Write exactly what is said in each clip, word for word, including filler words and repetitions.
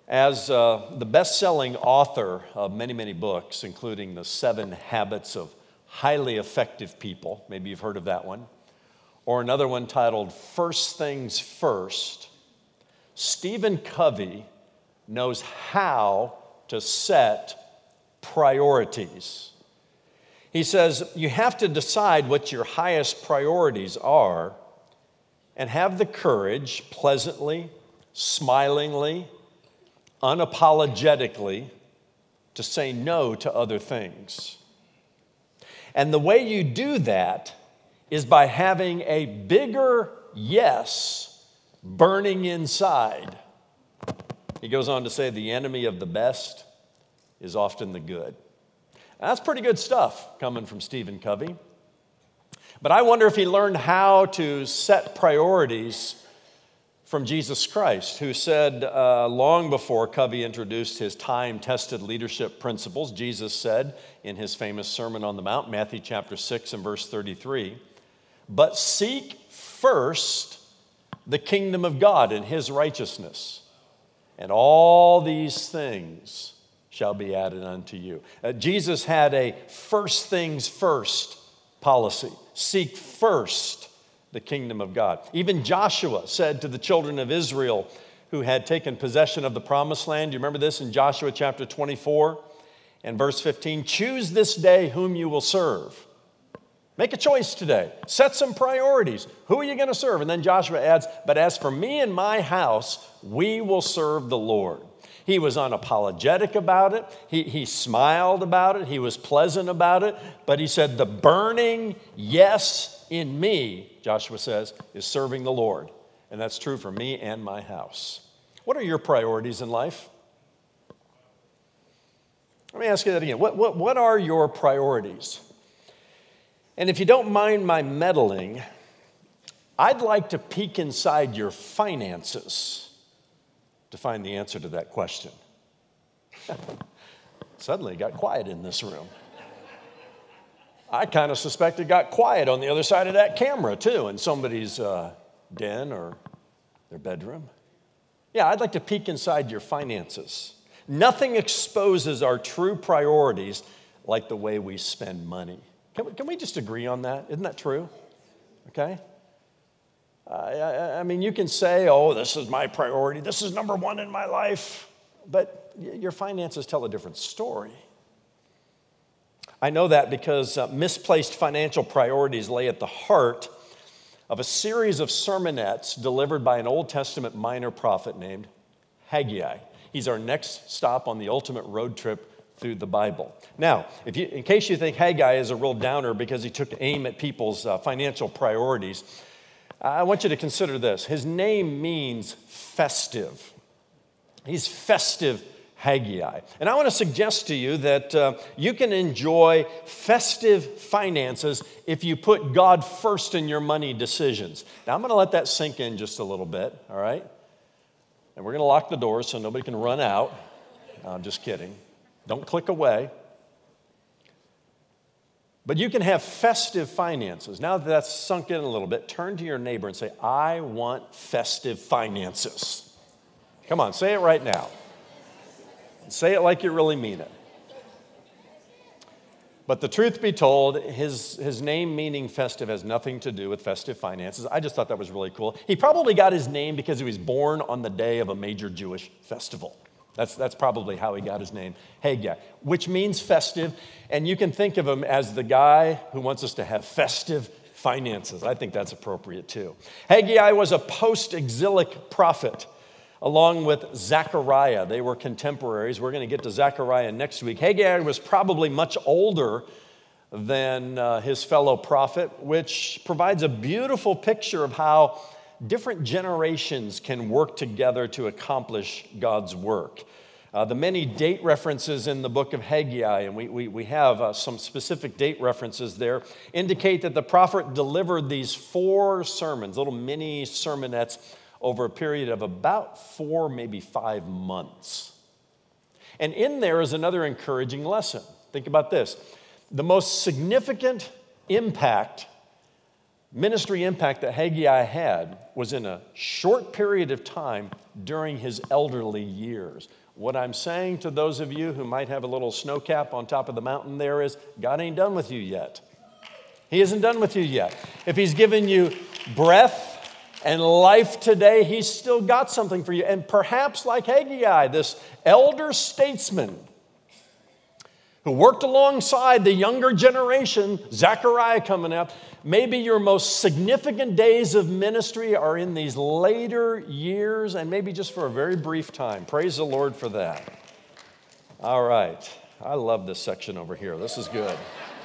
As uh, the best-selling author of many, many books, including The Seven Habits of Highly Effective People, maybe you've heard of that one, or another one titled First Things First, Stephen Covey knows how to set priorities. He says you have to decide what your highest priorities are and have the courage, pleasantly, smilingly, unapologetically, to say no to other things. And the way you do that is by having a bigger yes burning inside. He goes on to say the enemy of the best is often the good. Now, that's pretty good stuff coming from Stephen Covey. But I wonder if he learned how to set priorities from Jesus Christ, who said uh, long before Covey introduced his time-tested leadership principles, Jesus said in his famous Sermon on the Mount, Matthew chapter six and verse thirty-three, "But seek first the kingdom of God and his righteousness, and all these things shall be added unto you." Uh, Jesus had a first things first policy. Seek first the kingdom of God. Even Joshua said to the children of Israel who had taken possession of the promised land, you remember this in Joshua chapter twenty-four and verse fifteen, "Choose this day whom you will serve." Make a choice today. Set some priorities. Who are you going to serve? And then Joshua adds, "But as for me and my house, we will serve the Lord." He was unapologetic about it. He, he smiled about it. He was pleasant about it. But he said, the burning yes in me, Joshua says, is serving the Lord. And that's true for me and my house. What are your priorities in life? Let me ask you that again. What, what, what are your priorities? And if you don't mind my meddling, I'd like to peek inside your finances to find the answer to that question. Suddenly it got quiet in this room. I kind of suspect it got quiet on the other side of that camera too, in somebody's uh, den or their bedroom. Yeah, I'd like to peek inside your finances. Nothing exposes our true priorities like the way we spend money. Can we, can we just agree on that? Isn't that true? Okay? Uh, I, I mean, you can say, oh, this is my priority. This is number one in my life. But your finances tell a different story. I know that because uh, misplaced financial priorities lay at the heart of a series of sermonettes delivered by an Old Testament minor prophet named Haggai. He's our next stop on the ultimate road trip through the Bible. Now, if you, in case you think Haggai is a real downer because he took aim at people's uh, financial priorities, I want you to consider this. His name means festive. He's festive Haggai. And I want to suggest to you that uh, you can enjoy festive finances if you put God first in your money decisions. Now, I'm going to let that sink in just a little bit, all right? And we're going to lock the doors so nobody can run out. No, I'm just kidding. Don't click away. But you can have festive finances. Now that that's sunk in a little bit, turn to your neighbor and say, I want festive finances. Come on, say it right now. Say it like you really mean it. But the truth be told, his, his name meaning festive has nothing to do with festive finances. I just thought that was really cool. He probably got his name because he was born on the day of a major Jewish festival. That's, that's probably how he got his name, Haggai, which means festive. And you can think of him as the guy who wants us to have festive finances. I think that's appropriate too. Haggai was a post-exilic prophet along with Zechariah. They were contemporaries. We're going to get to Zechariah next week. Haggai was probably much older than uh, his fellow prophet, which provides a beautiful picture of how different generations can work together to accomplish God's work. Uh, the many date references in the book of Haggai, and we, we, we have uh, some specific date references there, indicate that the prophet delivered these four sermons, little mini sermonettes, over a period of about four, maybe five months. And in there is another encouraging lesson. Think about this. The most significant impact ministry impact that Haggai had was in a short period of time during his elderly years. What I'm saying to those of you who might have a little snow cap on top of the mountain there is, God ain't done with you yet. He isn't done with you yet. If he's given you breath and life today, he's still got something for you. And perhaps like Haggai, this elder statesman who worked alongside the younger generation, Zechariah coming up, maybe your most significant days of ministry are in these later years, and maybe just for a very brief time. Praise the Lord for that. All right. I love this section over here. This is good.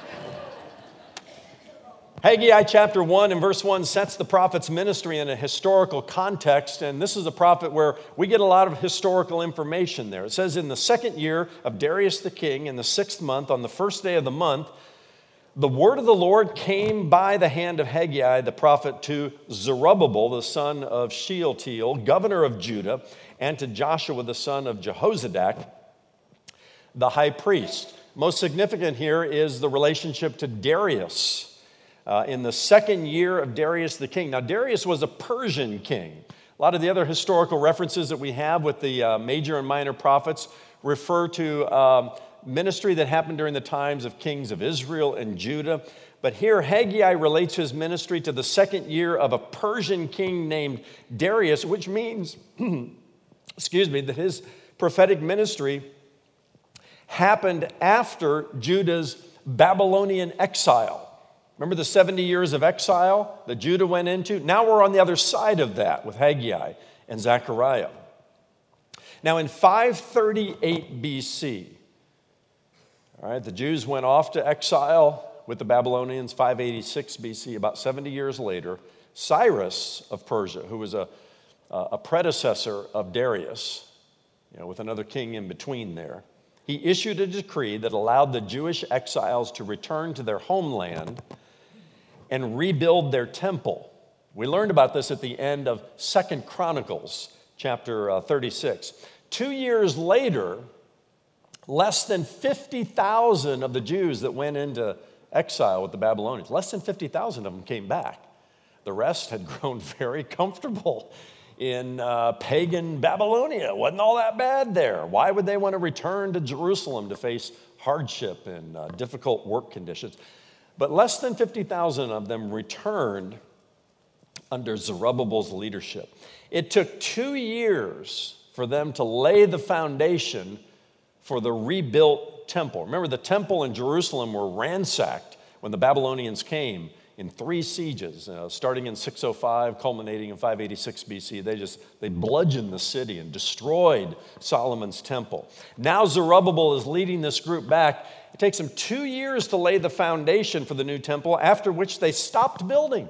Haggai chapter one and verse one sets the prophet's ministry in a historical context, and this is a prophet where we get a lot of historical information there. It says, in the second year of Darius the king, in the sixth month, on the first day of the month, the word of the Lord came by the hand of Haggai the prophet to Zerubbabel, the son of Shealtiel, governor of Judah, and to Joshua, the son of Jehozadak, the high priest. Most significant here is the relationship to Darius. Uh, in the second year of Darius the king. Now, Darius was a Persian king. A lot of the other historical references that we have with the uh, major and minor prophets refer to um, ministry that happened during the times of kings of Israel and Judah. But here, Haggai relates his ministry to the second year of a Persian king named Darius, which means, excuse me, that his prophetic ministry happened after Judah's Babylonian exile. Remember the seventy years of exile that Judah went into? Now we're on the other side of that with Haggai and Zechariah. Now in five thirty-eight B C, all right, the Jews went off to exile with the Babylonians. Five eighty-six B C, about seventy years later, Cyrus of Persia, who was a, a predecessor of Darius, you know, with another king in between there, he issued a decree that allowed the Jewish exiles to return to their homeland and rebuild their temple. We learned about this at the end of Second Chronicles, chapter uh, thirty-six. Two years later, less than fifty thousand of the Jews that went into exile with the Babylonians, less than fifty thousand of them came back. The rest had grown very comfortable in uh, pagan Babylonia. Wasn't all that bad there. Why would they want to return to Jerusalem to face hardship and uh, difficult work conditions? But less than fifty thousand of them returned under Zerubbabel's leadership. It took two years for them to lay the foundation for the rebuilt temple. Remember, the temple in Jerusalem were ransacked when the Babylonians came in three sieges, uh, starting in six oh five, culminating in five eighty-six B C. They just, they bludgeoned the city and destroyed Solomon's temple. Now Zerubbabel is leading this group back. It takes them two years to lay the foundation for the new temple, after which they stopped building.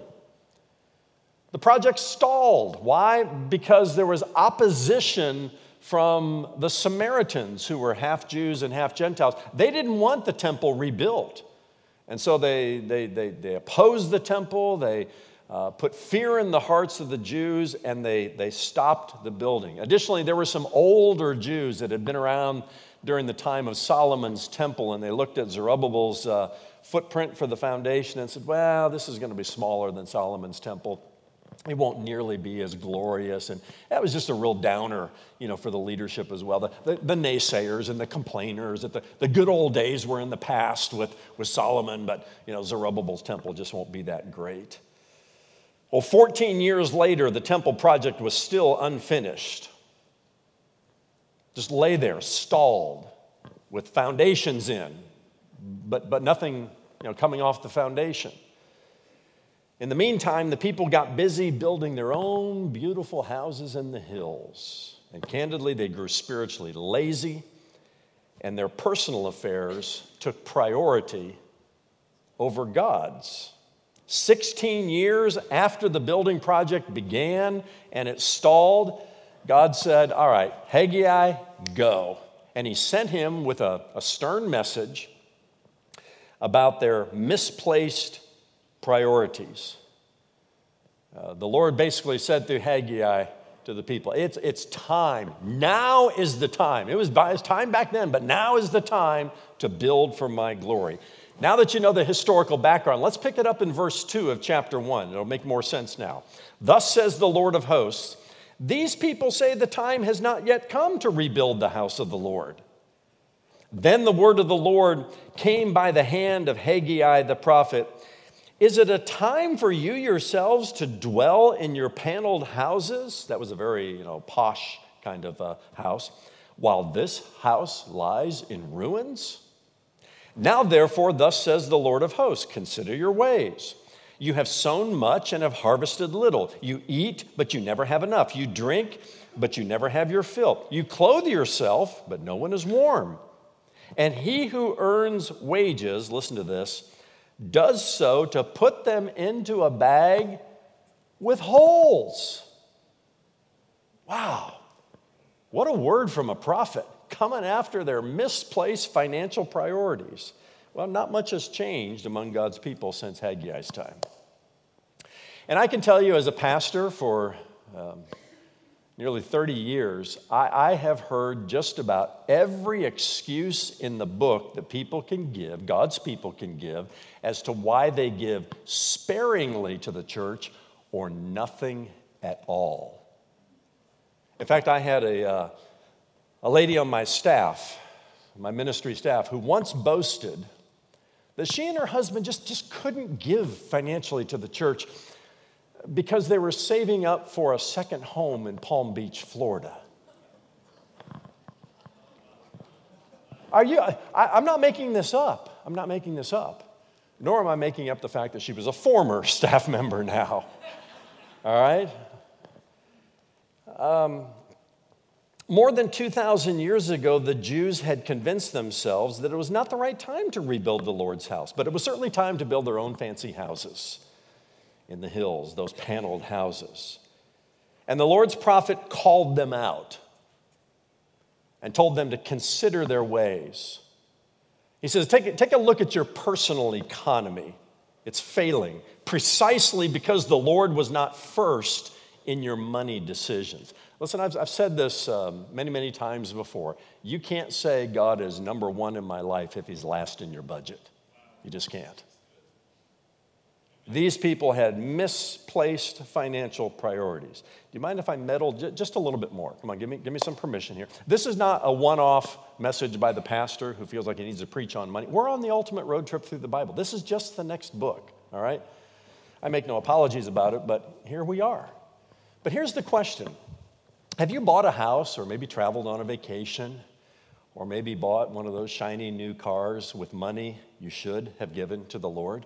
The project stalled. Why? Because there was opposition from the Samaritans, who were half Jews and half Gentiles. They didn't want the temple rebuilt. And so they, they, they, they opposed the temple, they uh, put fear in the hearts of the Jews, and they, they stopped the building. Additionally, there were some older Jews that had been around during the time of Solomon's temple, and they looked at Zerubbabel's uh, footprint for the foundation and said, well, this is going to be smaller than Solomon's temple. It won't nearly be as glorious. And that was just a real downer, you know, for the leadership as well. The, the, the naysayers and the complainers that the, the good old days were in the past with, with Solomon, but, you know, Zerubbabel's temple just won't be that great. Well, fourteen years later, the temple project was still unfinished. Just lay there, stalled, with foundations in, but, but nothing, you know, coming off the foundation. In the meantime, the people got busy building their own beautiful houses in the hills. And candidly, they grew spiritually lazy, and their personal affairs took priority over God's. Sixteen years after the building project began and it stalled, God said, all right, Haggai, go. And he sent him with a, a stern message about their misplaced priorities. Uh, the Lord basically said through Haggai to the people, it's, it's time. Now is the time. It was by his time back then, but now is the time to build for my glory. Now that you know the historical background, let's pick it up in verse two of chapter one. It'll make more sense now. Thus says the Lord of hosts, These people say the time has not yet come to rebuild the house of the Lord. Then the word of the Lord came by the hand of Haggai the prophet. Is it a time for you yourselves to dwell in your paneled houses? That was a very, you know, posh kind of uh, house. While this house lies in ruins? Now, therefore, thus says the Lord of hosts, consider your ways. You have sown much and have harvested little. You eat, but you never have enough. You drink, but you never have your fill. You clothe yourself, but no one is warm. And he who earns wages, listen to this, does so to put them into a bag with holes. Wow. What a word from a prophet, coming after their misplaced financial priorities. Well, not much has changed among God's people since Haggai's time. And I can tell you as a pastor for um, nearly thirty years, I, I have heard just about every excuse in the book that people can give, God's people can give, as to why they give sparingly to the church or nothing at all. In fact, I had a, uh, a lady on my staff, my ministry staff, who once boasted that she and her husband just, just couldn't give financially to the church because they were saving up for a second home in Palm Beach, Florida. Are you? I, I'm not making this up. I'm not making this up. Nor am I making up the fact that she was a former staff member now. All right? Um, more than two thousand years ago, the Jews had convinced themselves that it was not the right time to rebuild the Lord's house, but it was certainly time to build their own fancy houses in the hills, those paneled houses. And the Lord's prophet called them out and told them to consider their ways. He says, take, take a look at your personal economy. It's failing precisely because the Lord was not first in your money decisions. Listen, I've, I've said this um, many, many times before. You can't say God is number one in my life if he's last in your budget. You just can't. These people had misplaced financial priorities. Do you mind if I meddle j- just a little bit more? Come on, give me, give me some permission here. This is not a one-off message by the pastor who feels like he needs to preach on money. We're on the ultimate road trip through the Bible. This is just the next book, all right? I make no apologies about it, but here we are. But here's the question. Have you bought a house or maybe traveled on a vacation or maybe bought one of those shiny new cars with money you should have given to the Lord?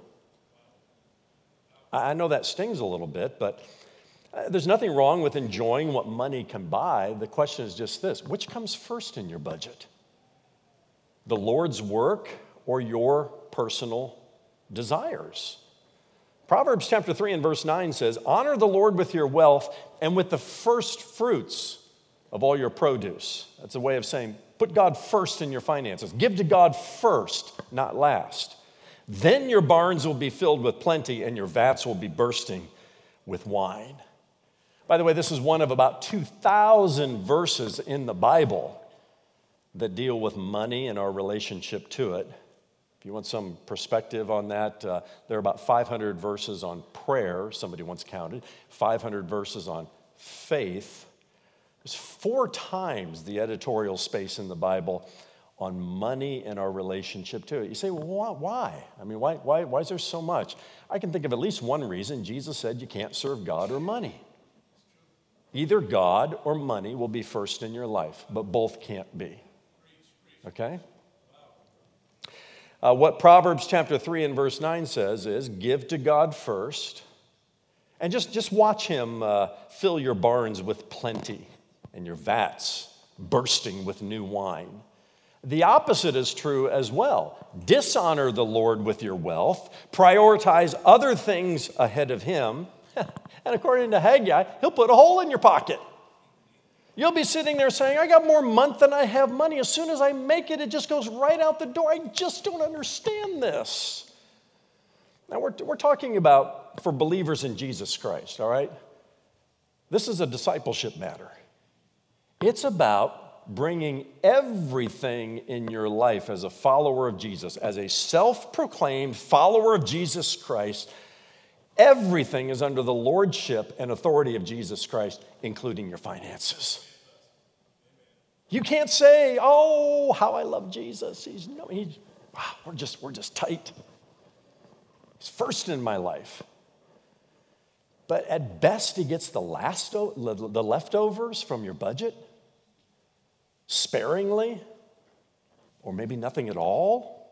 I know that stings a little bit, but there's nothing wrong with enjoying what money can buy. The question is just this: which comes first in your budget? The Lord's work or your personal desires? Proverbs chapter three and verse nine says, honor the Lord with your wealth and with the first fruits of all your produce. That's a way of saying, put God first in your finances. Give to God first, not last. Then your barns will be filled with plenty and your vats will be bursting with wine. By the way, this is one of about two thousand verses in the Bible that deal with money and our relationship to it. If you want some perspective on that, uh, there are about five hundred verses on prayer, somebody once counted, five hundred verses on faith. There's four times the editorial space in the Bible on money and our relationship to it. You say, well, why? I mean, why, why, why is there so much? I can think of at least one reason. Jesus said you can't serve God or money. Either God or money will be first in your life, but both can't be. Okay? Uh, what Proverbs chapter three and verse nine says is, give to God first, and just, just watch him uh, fill your barns with plenty and your vats bursting with new wine. The opposite is true as well. Dishonor the Lord with your wealth, prioritize other things ahead of him, and according to Haggai, he'll put a hole in your pocket. You'll be sitting there saying, I got more month than I have money. As soon as I make it, it just goes right out the door. I just don't understand this. Now, we're, we're talking about for believers in Jesus Christ, all right? This is a discipleship matter. It's about bringing everything in your life as a follower of Jesus, as a self-proclaimed follower of Jesus Christ, Everything is under the lordship and authority of Jesus Christ, including your finances. You can't say, oh, how I love Jesus. He's, no, he's, wow, we're just, we're just tight. He's first in my life. But at best, he gets the, last, the leftovers from your budget, sparingly, or maybe nothing at all.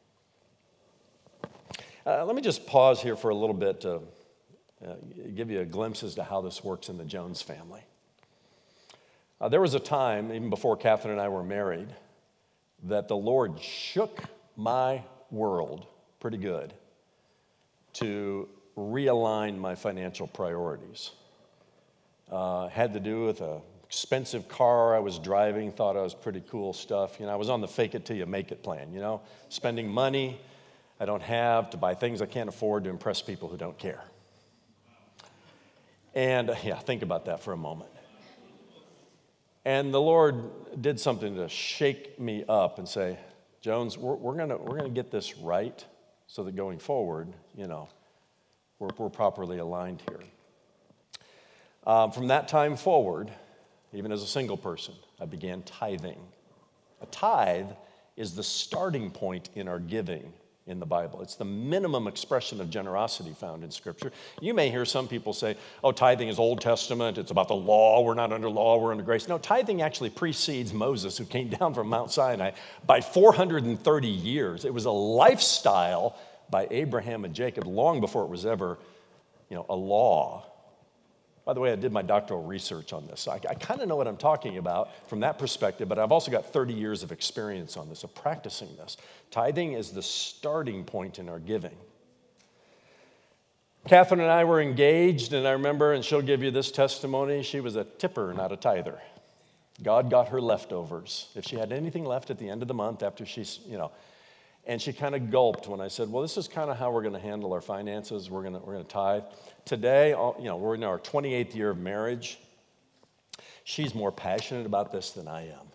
Uh, let me just pause here for a little bit to uh, give you a glimpse as to how this works in the Jones family. Uh, there was a time, even before Catherine and I were married, that the Lord shook my world pretty good to realign my financial priorities. Uh, had to do with an expensive car I was driving, thought I was pretty cool stuff. You know, I was on the fake it till you make it plan, you know, spending money I don't have to buy things I can't afford to impress people who don't care. And uh, yeah, think about that for a moment. And the Lord did something to shake me up and say, Jones, we're, we're gonna we're gonna get this right so that going forward, you know, we're, we're properly aligned here. Um, from that time forward, even as a single person, I began tithing. A tithe is the starting point in our giving in the Bible. It's the minimum expression of generosity found in Scripture. You may hear some people say, oh, tithing is Old Testament, it's about the law, we're not under law, we're under grace. No, tithing actually precedes Moses, who came down from Mount Sinai, by four hundred thirty years. It was a lifestyle by Abraham and Jacob long before it was ever, you know, a law. By the way, I did my doctoral research on this, so I, I kind of know what I'm talking about from that perspective, but I've also got thirty years of experience on this, of practicing this. Tithing is the starting point in our giving. Catherine and I were engaged, and I remember, and she'll give you this testimony, she was a tipper, not a tither. God got her leftovers. If she had anything left at the end of the month after she's, you know, and she kind of gulped when I said, well, this is kind of how we're going to handle our finances. We're going to we're going to tithe. Today, you know, we're in our twenty-eighth year of marriage. She's more passionate about this than I am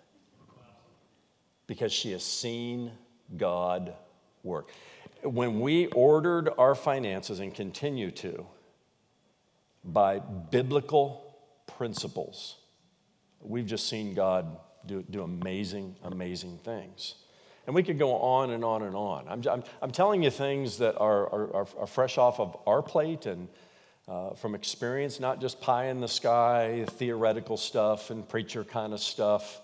because she has seen God work. When we ordered our finances and continue to by biblical principles, we've just seen God do, do amazing, amazing things. And we could go on and on and on. I'm, I'm, I'm telling you things that are, are, are fresh off of our plate and uh, from experience, not just pie in the sky, theoretical stuff and preacher kind of stuff.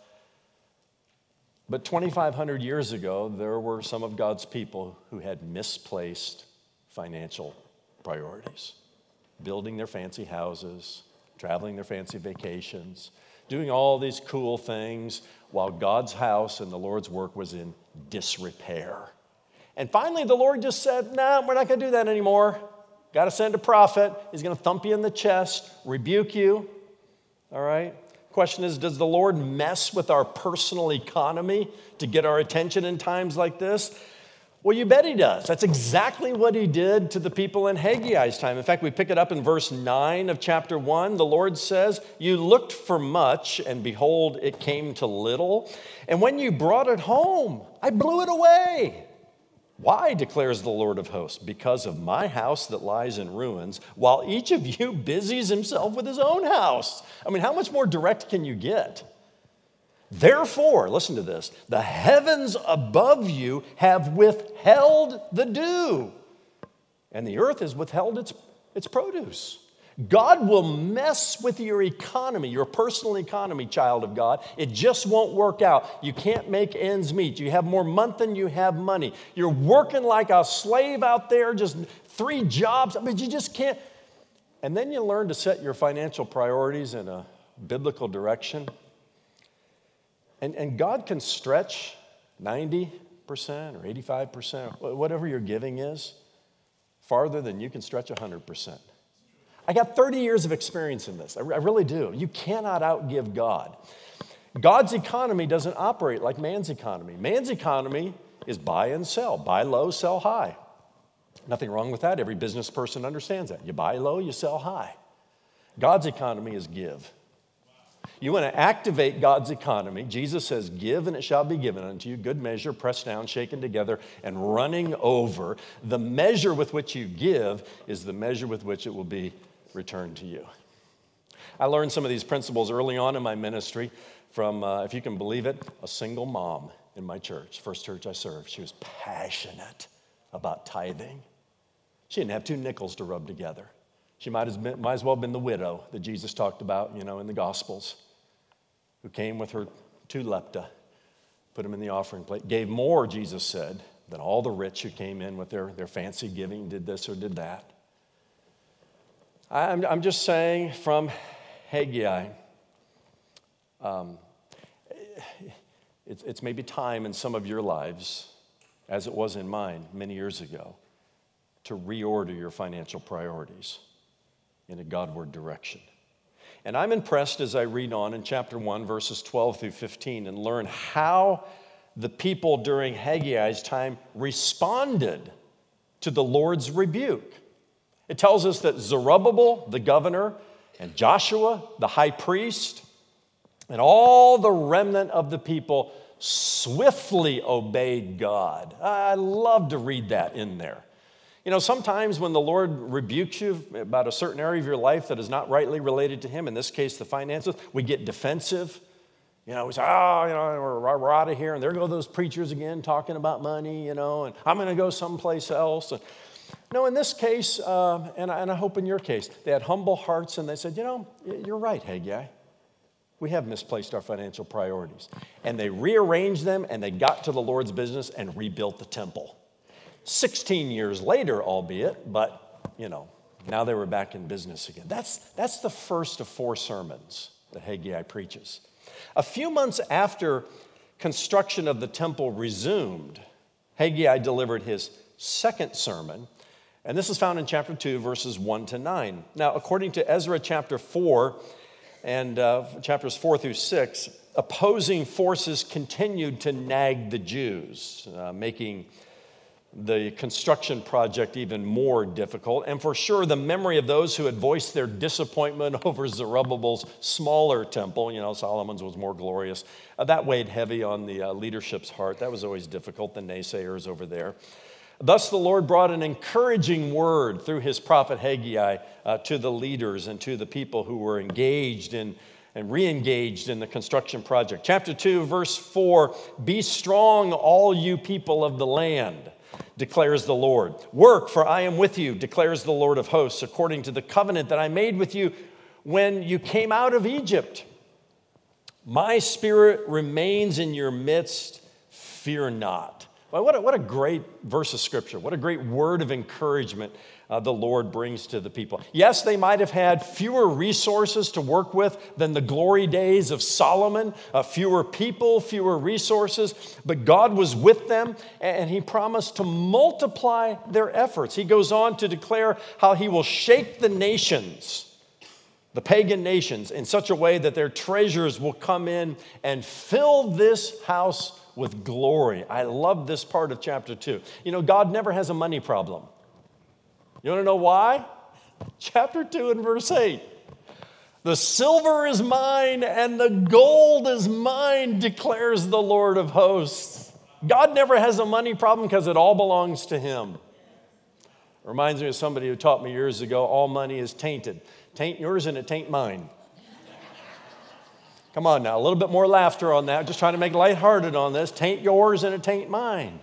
But twenty-five hundred years ago, there were some of God's people who had misplaced financial priorities, building their fancy houses, traveling their fancy vacations, doing all these cool things while God's house and the Lord's work was in disrepair. And finally, the Lord just said, no, nah, we're not going to do that anymore. Got to send a prophet. He's going to thump you in the chest, rebuke you. All right? Question is, does the Lord mess with our personal economy to get our attention in times like this? Well, you bet he does. That's exactly what he did to the people in Haggai's time. In fact, we pick it up in verse nine of chapter one. The Lord says, you looked for much, and behold, it came to little. And when you brought it home, I blew it away. Why, declares the Lord of hosts? Because of my house that lies in ruins, while each of you busies himself with his own house. I mean, how much more direct can you get? Therefore, listen to this, the heavens above you have withheld the dew, and the earth has withheld its, its produce. God will mess with your economy, your personal economy, child of God. It just won't work out. You can't make ends meet. You have more month than you have money. You're working like a slave out there, just three jobs. I mean, you just can't. And then you learn to set your financial priorities in a biblical direction. And, and God can stretch ninety percent or eighty-five percent, whatever your giving is, farther than you can stretch one hundred percent. I got thirty years of experience in this. I, I really do. You cannot outgive God. God's economy doesn't operate like man's economy. Man's economy is buy and sell. Buy low, sell high. Nothing wrong with that. Every business person understands that. You buy low, you sell high. God's economy is give. You want to activate God's economy. Jesus says, give and it shall be given unto you. Good measure, pressed down, shaken together, and running over. The measure with which you give is the measure with which it will be returned to you. I learned some of these principles early on in my ministry from, uh, if you can believe it, a single mom in my church, first church I served. She was passionate about tithing. She didn't have two nickels to rub together. She might, have been, might as well have been the widow that Jesus talked about, you know, in the Gospels, who came with her two lepta, put them in the offering plate, gave more, Jesus said, than all the rich who came in with their, their fancy giving, did this or did that. I'm, I'm just saying from Haggai, um, it's, it's maybe time in some of your lives, as it was in mine many years ago, to reorder your financial priorities in a Godward direction. And I'm impressed as I read on in chapter one, verses twelve through fifteen, and learn how the people during Haggai's time responded to the Lord's rebuke. It tells us that Zerubbabel, the governor, and Joshua, the high priest, and all the remnant of the people swiftly obeyed God. I love to read that in there. You know, sometimes when the Lord rebukes you about a certain area of your life that is not rightly related to Him, in this case, the finances, we get defensive. You know, we say, oh, you know, we're, we're out of here, and there go those preachers again talking about money, you know, and I'm going to go someplace else. And, no, in this case, um, and, I, and I hope in your case, they had humble hearts, and they said, you know, you're right, Haggai. We have misplaced our financial priorities. And they rearranged them, and they got to the Lord's business and rebuilt the temple. sixteen years later, albeit, but, you know, now they were back in business again. That's, that's the first of four sermons that Haggai preaches. A few months after construction of the temple resumed, Haggai delivered his second sermon, and this is found in chapter two, verses one to nine. Now, according to Ezra chapter four and uh, chapters four through six, opposing forces continued to nag the Jews, uh, making the construction project even more difficult. And for sure, the memory of those who had voiced their disappointment over Zerubbabel's smaller temple, you know, Solomon's was more glorious, uh, that weighed heavy on the uh, leadership's heart. That was always difficult, the naysayers over there. Thus, the Lord brought an encouraging word through his prophet Haggai uh, to the leaders and to the people who were engaged in and re-engaged in the construction project. Chapter two, verse four, "Be strong, all you people of the land, declares the Lord. Work, for I am with you, declares the Lord of hosts, according to the covenant that I made with you when you came out of Egypt. My spirit remains in your midst, fear not." Well, what a, what a great verse of scripture. What a great word of encouragement uh, the Lord brings to the people. Yes, they might have had fewer resources to work with than the glory days of Solomon, uh, fewer people, fewer resources, but God was with them, and he promised to multiply their efforts. He goes on to declare how he will shake the nations, the pagan nations, in such a way that their treasures will come in and fill this house with glory. I love this part of chapter two. You know, God never has a money problem. You want to know why? Chapter two and verse eight. "The silver is mine and the gold is mine, declares the Lord of hosts." God never has a money problem because it all belongs to him. Reminds me of somebody who taught me years ago, all money is tainted. Taint yours and it taint mine. Come on now, a little bit more laughter on that. Just trying to make lighthearted on this. Taint yours and it taint mine.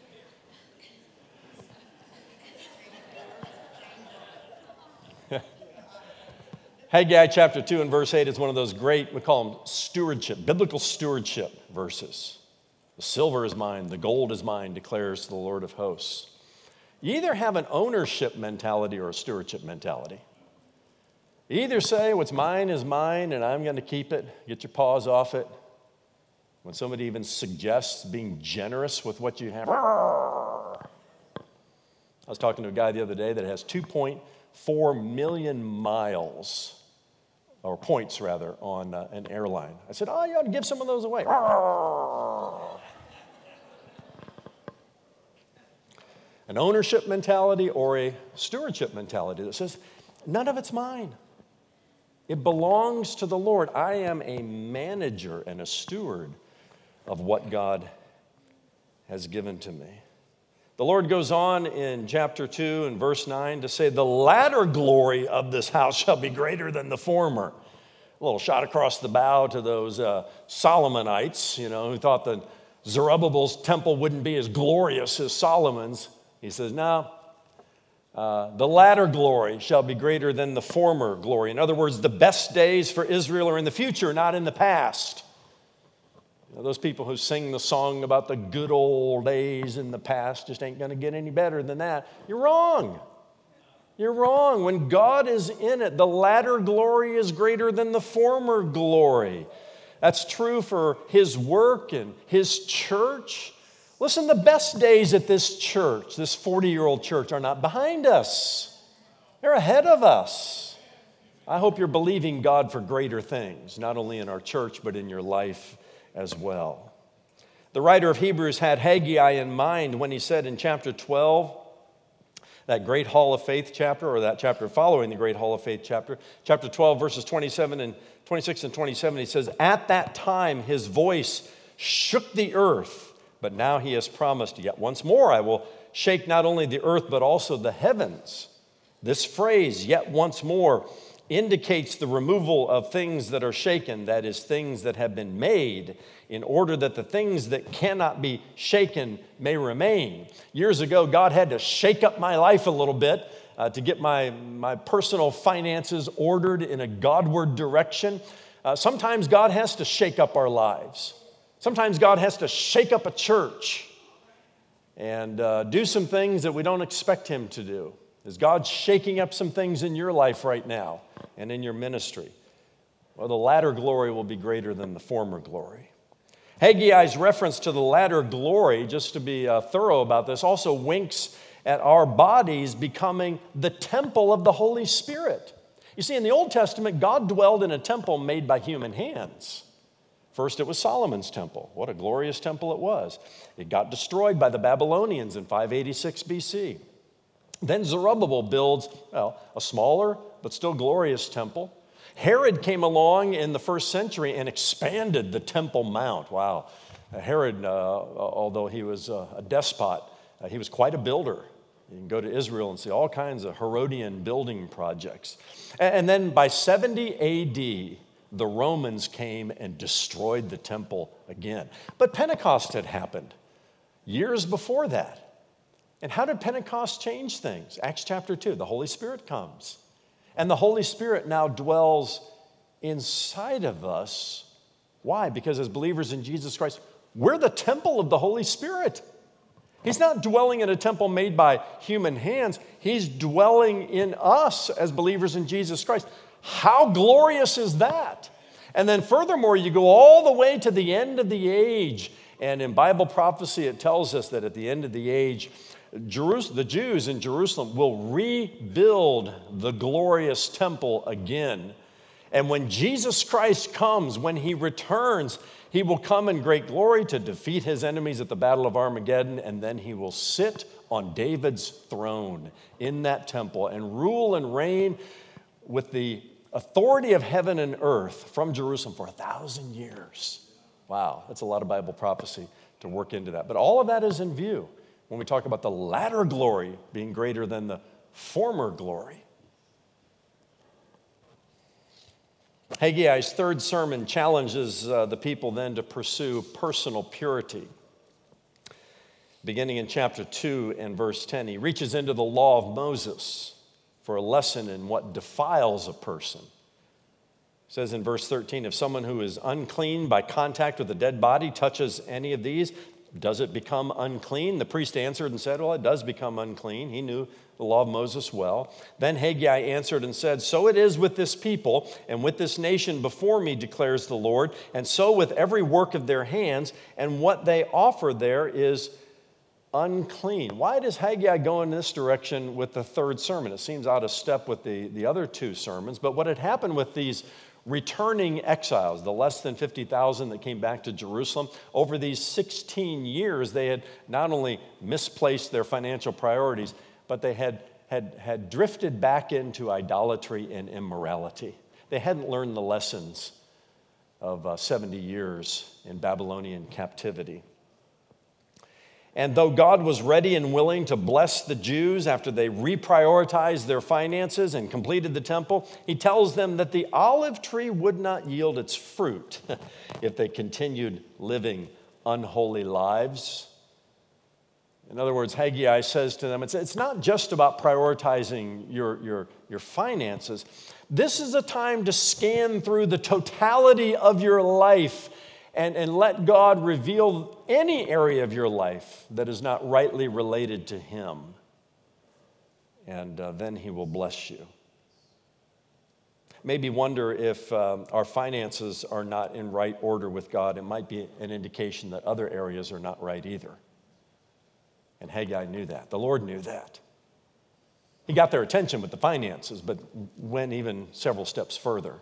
Haggai chapter two and verse eight is one of those great, we call them stewardship, biblical stewardship verses. "The silver is mine, the gold is mine, declares the Lord of hosts." You either have an ownership mentality or a stewardship mentality. You either say what's mine is mine and I'm going to keep it, get your paws off it. When somebody even suggests being generous with what you have. I was talking to a guy the other day that has two point four million miles, or points rather, on uh, an airline. I said, oh, you ought to give some of those away. An ownership mentality or a stewardship mentality that says, none of it's mine. It belongs to the Lord. I am a manager and a steward of what God has given to me. The Lord goes on in chapter two and verse nine to say, the latter glory of this house shall be greater than the former. A little shot across the bow to those uh, Solomonites, you know, who thought that Zerubbabel's temple wouldn't be as glorious as Solomon's. He says, no, uh, the latter glory shall be greater than the former glory. In other words, the best days for Israel are in the future, not in the past. You know, those people who sing the song about the good old days in the past just ain't going to get any better than that. You're wrong. You're wrong. When God is in it, the latter glory is greater than the former glory. That's true for His work and His church. Listen, the best days at this church, this forty-year-old church, are not behind us. They're ahead of us. I hope you're believing God for greater things, not only in our church, but in your life as well. The writer of Hebrews had Haggai in mind when he said in chapter twelve, that great Hall of Faith chapter, or that chapter following the great Hall of Faith chapter, chapter twelve, verses twenty-seven and twenty-six and twenty-seven, he says, at that time his voice shook the earth, but now he has promised, yet once more I will shake not only the earth, but also the heavens. This phrase, yet once more, indicates the removal of things that are shaken, that is, things that have been made, in order that the things that cannot be shaken may remain. Years ago, God had to shake up my life a little bit uh, to get my, my personal finances ordered in a Godward direction. Uh, sometimes God has to shake up our lives. Sometimes God has to shake up a church and uh, do some things that we don't expect Him to do. Is God shaking up some things in your life right now and in your ministry? Well, the latter glory will be greater than the former glory. Haggai's reference to the latter glory, just to be uh, thorough about this, also winks at our bodies becoming the temple of the Holy Spirit. You see, in the Old Testament, God dwelled in a temple made by human hands. First, it was Solomon's temple. What a glorious temple it was. It got destroyed by the Babylonians in five eighty-six B C. Then Zerubbabel builds, well, a smaller but still glorious temple. Herod came along in the first century and expanded the Temple Mount. Wow. Herod, uh, although he was a despot, uh, he was quite a builder. You can go to Israel and see all kinds of Herodian building projects. And then by seventy A D, the Romans came and destroyed the temple again. But Pentecost had happened years before that. And how did Pentecost change things? Acts chapter two, the Holy Spirit comes. And the Holy Spirit now dwells inside of us. Why? Because as believers in Jesus Christ, we're the temple of the Holy Spirit. He's not dwelling in a temple made by human hands. He's dwelling in us as believers in Jesus Christ. How glorious is that? And then furthermore, you go all the way to the end of the age. And in Bible prophecy, it tells us that at the end of the age, Jerusalem, the Jews in Jerusalem will rebuild the glorious temple again. And when Jesus Christ comes, when He returns, He will come in great glory to defeat His enemies at the Battle of Armageddon, and then He will sit on David's throne in that temple and rule and reign with the authority of heaven and earth from Jerusalem for a thousand years. Wow, that's a lot of Bible prophecy to work into that. But all of that is in view when we talk about the latter glory being greater than the former glory. Haggai's third sermon challenges uh, the people then to pursue personal purity. Beginning in chapter two and verse ten, he reaches into the law of Moses for a lesson in what defiles a person. It says in verse thirteen, if someone who is unclean by contact with a dead body touches any of these, does it become unclean? The priest answered and said, well, it does become unclean. He knew the law of Moses well. Then Haggai answered and said, so it is with this people and with this nation before me, declares the Lord, and so with every work of their hands, and what they offer there is unclean. Why does Haggai go in this direction with the third sermon? It seems out of step with the, the other two sermons, but what had happened with these returning exiles, the less than fifty thousand that came back to Jerusalem, over these sixteen years, they had not only misplaced their financial priorities, but they had, had, had drifted back into idolatry and immorality. They hadn't learned the lessons of uh, seventy years in Babylonian captivity. And though God was ready and willing to bless the Jews after they reprioritized their finances and completed the temple, he tells them that the olive tree would not yield its fruit if they continued living unholy lives. In other words, Haggai says to them, it's, it's not just about prioritizing your, your, your finances. This is a time to scan through the totality of your life and, and let God reveal any area of your life that is not rightly related to Him. And uh, then He will bless you. Maybe wonder if um, our finances are not in right order with God. It might be an indication that other areas are not right either. And Haggai knew that. The Lord knew that. He got their attention with the finances, but went even several steps further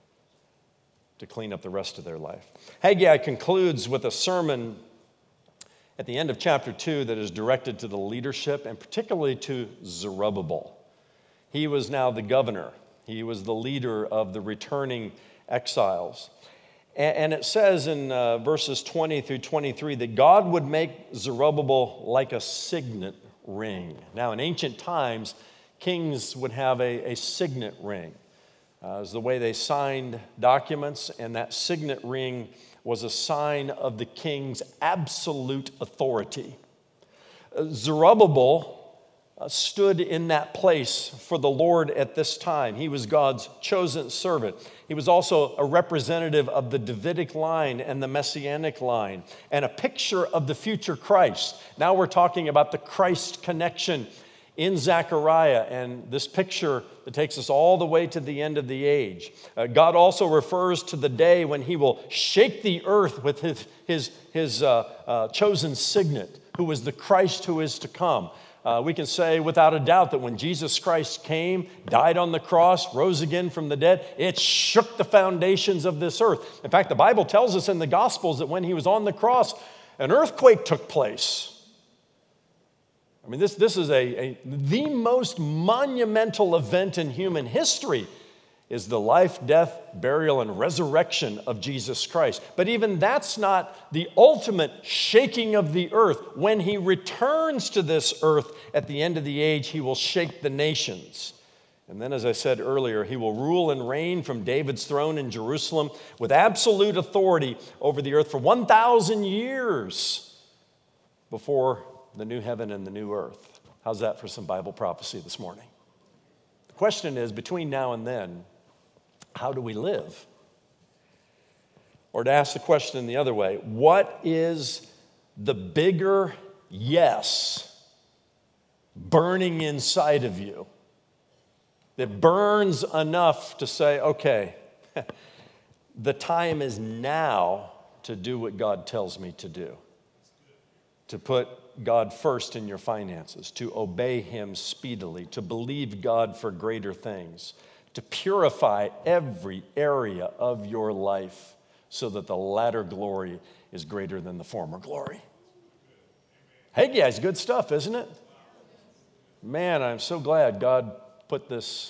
to clean up the rest of their life. Haggai concludes with a sermon at the end of chapter two that is directed to the leadership and particularly to Zerubbabel. He was now the governor. He was the leader of the returning exiles. And it says in uh, verses twenty through twenty-three that God would make Zerubbabel like a signet ring. Now, in ancient times, kings would have a, a signet ring. Uh, it was the way they signed documents, and that signet ring was a sign of the king's absolute authority. Uh, Zerubbabel Uh, stood in that place for the Lord at this time. He was God's chosen servant. He was also a representative of the Davidic line and the Messianic line, and a picture of the future Christ. Now we're talking about the Christ connection in Zechariah, and this picture that takes us all the way to the end of the age. Uh, God also refers to the day when He will shake the earth with His, his, his uh, uh, chosen signet, who is the Christ who is to come. Uh, we can say without a doubt that when Jesus Christ came, died on the cross, rose again from the dead, it shook the foundations of this earth. In fact, the Bible tells us in the Gospels that when He was on the cross, an earthquake took place. I mean, this, this is a, a the most monumental event in human history is the life, death, burial, and resurrection of Jesus Christ. But even that's not the ultimate shaking of the earth. When He returns to this earth at the end of the age, He will shake the nations. And then, as I said earlier, He will rule and reign from David's throne in Jerusalem with absolute authority over the earth for one thousand years before the new heaven and the new earth. How's that for some Bible prophecy this morning? The question is, between now and then, how do we live? Or to ask the question the other way, what is the bigger yes burning inside of you that burns enough to say, okay, the time is now to do what God tells me to do, to put God first in your finances, to obey Him speedily, to believe God for greater things, to purify every area of your life so that the latter glory is greater than the former glory. Hey, guys, good stuff, isn't it? Man, I'm so glad God put this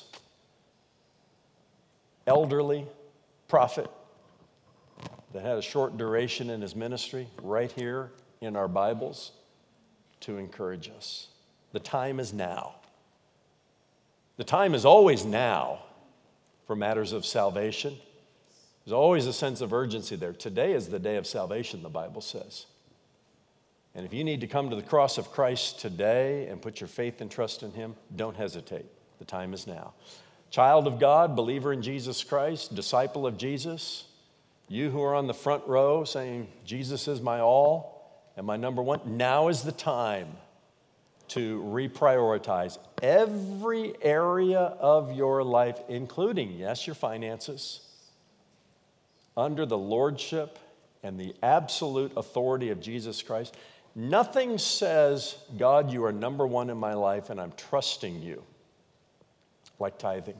elderly prophet that had a short duration in his ministry right here in our Bibles to encourage us. The time is now. The time is always now for matters of salvation. There's always a sense of urgency there. Today is the day of salvation, the Bible says. And if you need to come to the cross of Christ today and put your faith and trust in Him, don't hesitate. The time is now. Child of God, believer in Jesus Christ, disciple of Jesus, you who are on the front row saying, Jesus is my all and my number one, now is the time to reprioritize every area of your life, including, yes, your finances, under the lordship and the absolute authority of Jesus Christ. Nothing says, God, you are number one in my life and I'm trusting you, like tithing.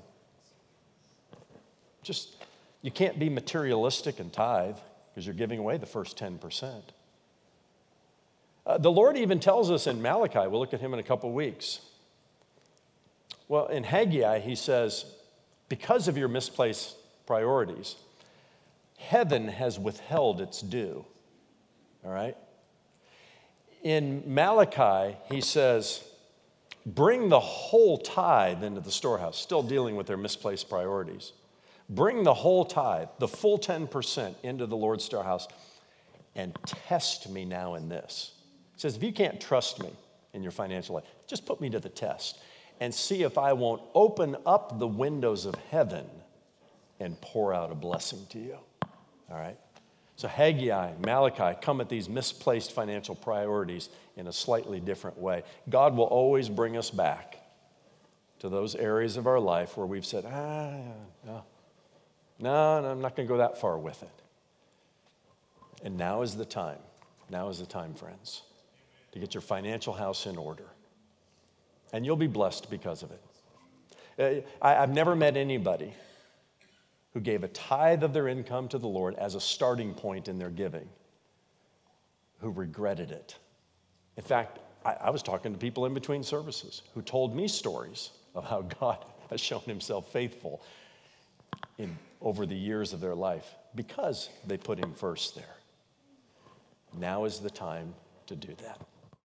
Just, you can't be materialistic and tithe because you're giving away the first ten percent. Uh, the Lord even tells us in Malachi, we'll look at him in a couple weeks. Well, in Haggai, He says, because of your misplaced priorities. Heaven has withheld its due, all right? In Malachi, he says, bring the whole tithe into the storehouse, still dealing with their misplaced priorities. Bring the whole tithe, the full ten percent into the Lord's storehouse, and test me now in this. He says, if you can't trust me in your financial life, just put me to the test and see if I won't open up the windows of heaven and pour out a blessing to you. All right? So Haggai, Malachi come at these misplaced financial priorities in a slightly different way. God will always bring us back to those areas of our life where we've said, ah, no, no, no I'm not going to go that far with it. And now is the time, now is the time, friends, to get your financial house in order. And you'll be blessed because of it. I, I've never met anybody who gave a tithe of their income to the Lord as a starting point in their giving, who regretted it. In fact, I, I was talking to people in between services who told me stories of how God has shown himself faithful in, over the years of their life because they put him first there. Now is the time to do that.